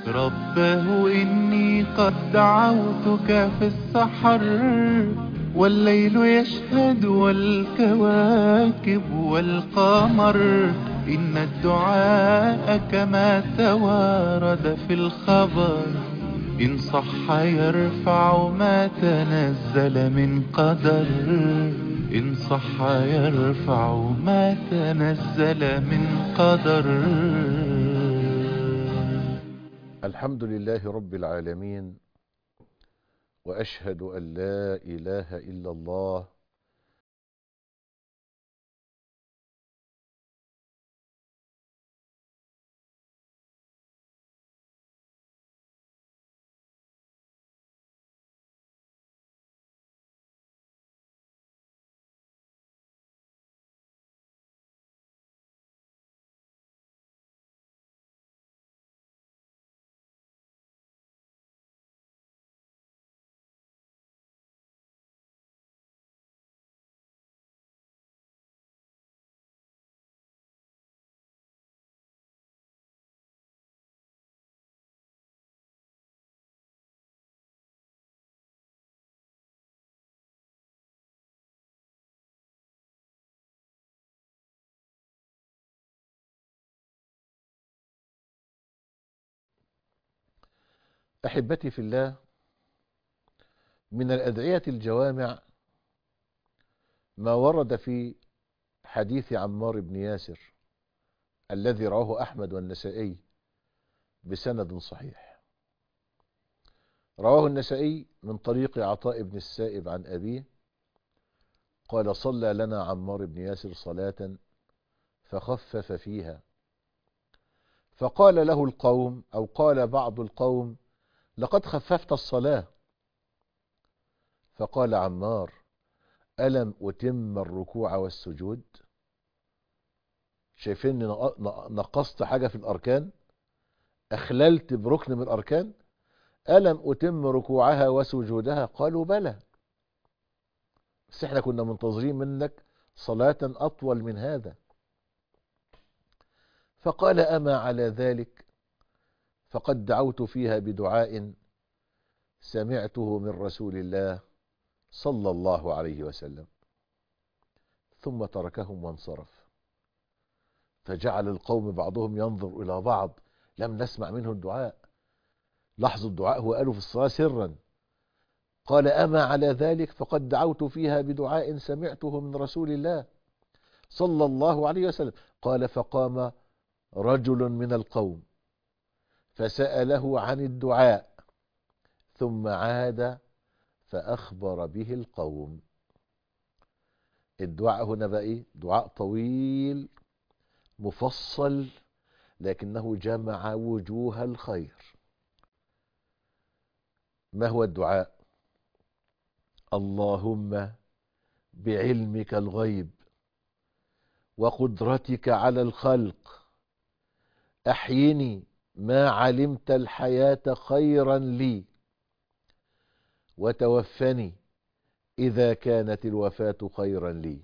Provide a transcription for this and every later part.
رباه إني قد دعوتك في السحر، والليل يشهد والكواكب والقمر. إن الدعاء كما توارد في الخبر، إن صح يرفع ما تنزل من قدر. إن صح يرفع ما تنزل من قدر. الحمد لله رب العالمين، وأشهد أن لا إله إلا الله أحبتي في الله، من الأدعية الجوامع ما ورد في حديث عمار بن ياسر الذي رواه أحمد والنسائي بسند صحيح. رواه النسائي من طريق عطاء بن السائب عن أبيه قال: صلى لنا عمار بن ياسر صلاة فخفف فيها، فقال له القوم، أو قال بعض القوم: لقد خففت الصلاة. فقال عمار: ألم أتم الركوع والسجود؟ شايفين نقصت حاجة في الأركان؟ أخللت بركن من الأركان؟ ألم أتم ركوعها وسجودها؟ قالوا: بلى، بس احنا كنا منتظرين منك صلاة أطول من هذا. فقال: أما على ذلك فقد دعوت فيها بدعاء سمعته من رسول الله صلى الله عليه وسلم. ثم تركهم وانصرف. فجعل القوم بعضهم ينظر إلى بعض، لم نسمع منه الدعاء. لاحظوا الدعاء هو قاله في الصلاة سرا. قال: أما على ذلك فقد دعوت فيها بدعاء سمعته من رسول الله صلى الله عليه وسلم. قال: فقام رجل من القوم فسأله عن الدعاء، ثم عاد فأخبر به القوم. الدعاء هنا بقى إيه؟ دعاء طويل مفصل، لكنه جمع وجوه الخير. ما هو الدعاء؟ اللهم بعلمك الغيب وقدرتك على الخلق أحيني ما علمت الحياة خيرا لي، وتوفني إذا كانت الوفاة خيرا لي.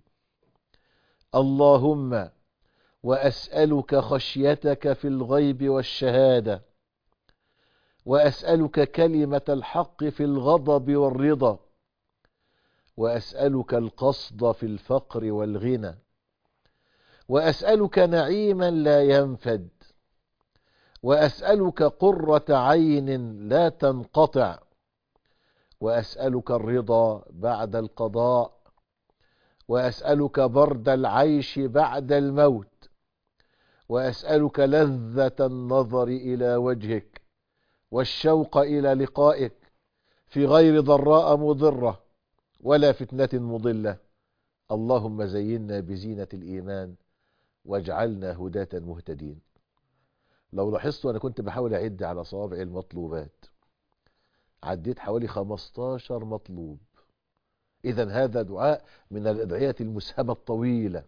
اللهم وأسألك خشيتك في الغيب والشهادة، وأسألك كلمة الحق في الغضب والرضا، وأسألك القصد في الفقر والغنى، وأسألك نعيما لا ينفد، وأسألك قرة عين لا تنقطع، وأسألك الرضا بعد القضاء، وأسألك برد العيش بعد الموت، وأسألك لذة النظر إلى وجهك والشوق إلى لقائك في غير ضراء مضرة ولا فتنة مضلة. اللهم زينا بزينة الإيمان واجعلنا هداة مهتدين. لو لاحظتوا أنا كنت بحاول أعد على صوابع المطلوبات، عديت حوالي 15 مطلوب. إذن هذا دعاء من الأدعية المسهمة الطويلة.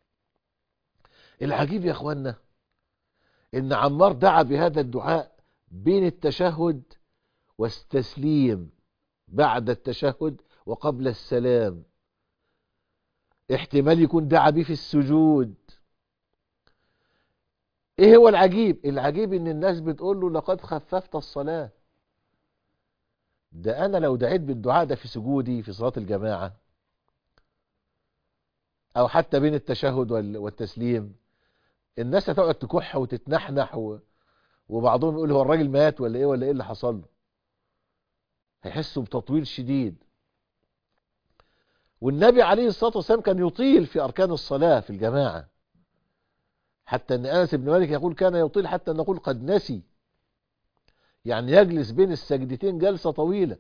العجيب يا أخوانا إن عمار دعا بهذا الدعاء بين التشهد والتسليم، بعد التشهد وقبل السلام. احتمال يكون دعا به في السجود. ايه هو العجيب؟ العجيب ان الناس بتقول له لقد خففت الصلاة. ده انا لو دعيت بالدعاء ده في سجودي في صلاة الجماعة او حتى بين التشهد والتسليم، الناس هتقعد تكح وتتنحنح وبعضهم يقول هو الراجل مات ولا ايه ولا ايه اللي حصل له. هيحسوا بتطويل شديد. والنبي عليه الصلاة والسلام كان يطيل في أركان الصلاة في الجماعة، حتى أن أنس بن مالك يقول كان يطيل حتى نقول قد نسي، يعني يجلس بين السجدتين جلسة طويلة.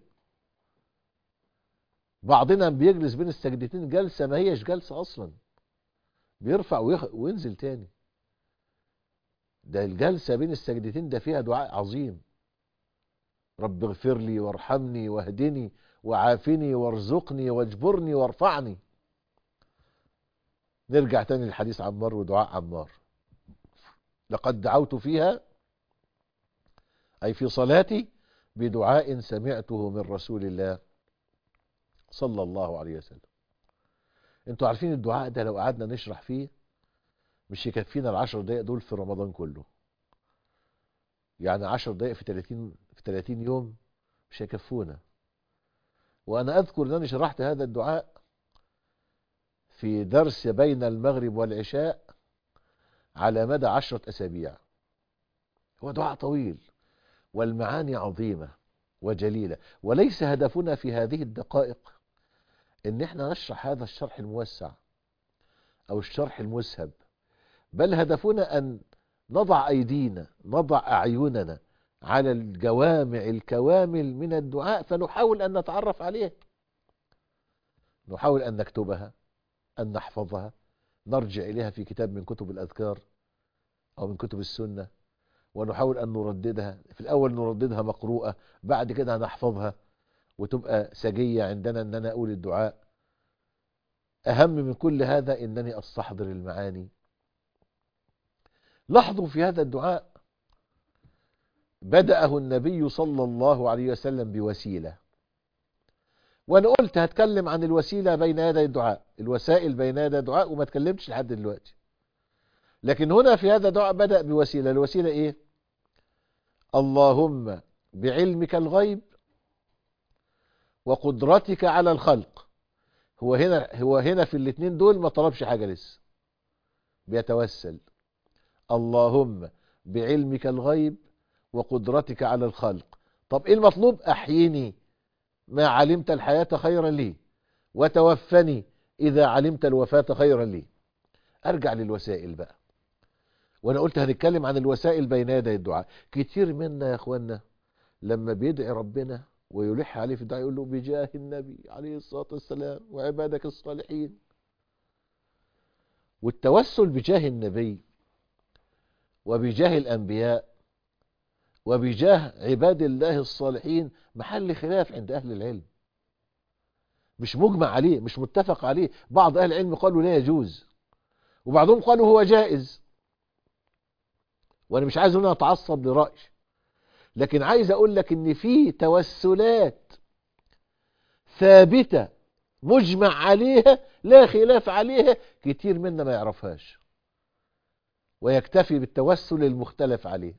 بعضنا بيجلس بين السجدتين جلسة ما هيش جلسة أصلا، بيرفع وينزل تاني. ده الجلسة بين السجدتين ده فيها دعاء عظيم: رب اغفر لي وارحمني واهدني وعافني وارزقني واجبرني وارفعني. نرجع تاني للحديث عمار ودعاء عمار: لقد دعوت فيها أي في صلاتي بدعاء سمعته من رسول الله صلى الله عليه وسلم. انتوا عارفين الدعاء ده لو قعدنا نشرح فيه مش يكفينا العشر دقايق دول في رمضان كله. يعني 10 دقايق في 30 يوم مش هيكفونا. وأنا أذكر أنني شرحت هذا الدعاء في درس بين المغرب والعشاء على مدى 10 أسابيع. هو دعاء طويل والمعاني عظيمة وجليلة، وليس هدفنا في هذه الدقائق ان احنا نشرح هذا الشرح الموسع او الشرح المسهب، بل هدفنا ان نضع ايدينا نضع اعيننا على الجوامع الكوامل من الدعاء، فنحاول ان نتعرف عليه، نحاول ان نكتبها، ان نحفظها، نرجع اليها في كتاب من كتب الاذكار او من كتب السنة، ونحاول ان نرددها. في الاول نرددها مقروءة، بعد كده نحفظها وتبقى سجية عندنا ان انا اقول الدعاء. اهم من كل هذا انني استحضر المعاني. لاحظوا في هذا الدعاء بدأه النبي صلى الله عليه وسلم بوسيلة، وانا قلت هتكلم عن الوسيلة بين يدي الدعاء، الوسائل بين يدي الدعاء، وما اتكلمتش لحد دلوقتي. لكن هنا في هذا الدعاء بدأ بوسيلة. الوسيلة ايه؟ اللهم بعلمك الغيب وقدرتك على الخلق. هو هنا في الاثنين دول ما طلبش حاجة لسه، بيتوسل: اللهم بعلمك الغيب وقدرتك على الخلق. طب ايه المطلوب؟ احيني ما علمت الحياة خيرا لي، وتوفني اذا علمت الوفاة خيرا لي. ارجع للوسائل بقى، وانا قلت هنتكلم عن الوسائل بين يدي الدعاء. كتير منا يا اخوانا لما بيدعي ربنا ويلح عليه في الدعاء يقول له بجاه النبي عليه الصلاة والسلام وعبادك الصالحين. والتوسل بجاه النبي وبجاه الانبياء وبجاه عباد الله الصالحين محل خلاف عند أهل العلم، مش مجمع عليه، مش متفق عليه. بعض أهل العلم قالوا لا يجوز، وبعضهم قالوا هو جائز. وأنا مش عايز هنا أتعصب لرأي، لكن عايز أقول لك إن في توسلات ثابتة مجمع عليها لا خلاف عليها، كتير منا ما يعرفهاش ويكتفي بالتوسل المختلف عليه.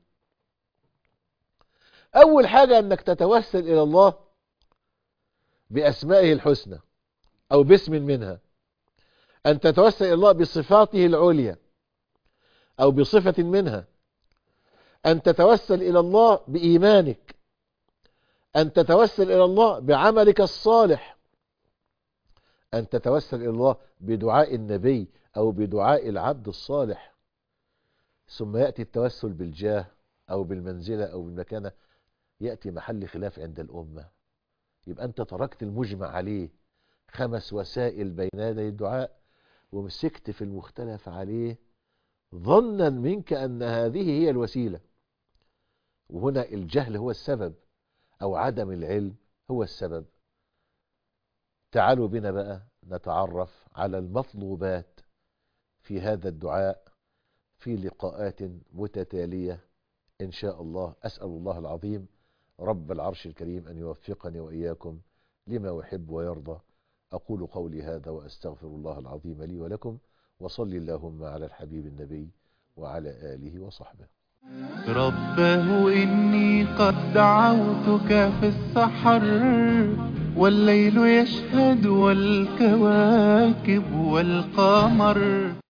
أول حاجة أنك تتوسل إلى الله بأسمائه الحسنى أو باسم منها، أن تتوسل إلى الله بصفاته العليا أو بصفة منها، أن تتوسل إلى الله بإيمانك، أن تتوسل إلى الله بعملك الصالح، أن تتوسل إلى الله بدعاء النبي أو بدعاء العبد الصالح. ثم يأتي التوسل بالجاه أو بالمنزلة أو بالمكانة، يأتي محل خلاف عند الأمة. يبقى أنت تركت المجمع عليه 5 وسائل بين يدي الدعاء ومسكت في المختلف عليه ظنا منك أن هذه هي الوسيلة. وهنا الجهل هو السبب أو عدم العلم هو السبب. تعالوا بنا بقى نتعرف على المطلوبات في هذا الدعاء في لقاءات متتالية إن شاء الله. أسأل الله العظيم رب العرش الكريم أن يوفقني وإياكم لما يحب ويرضى. أقول قولي هذا وأستغفر الله العظيم لي ولكم، وصلي اللهم على الحبيب النبي وعلى آله وصحبه. رباه إني قد دعوتك في السحر والليل يشهد والكواكب والقمر.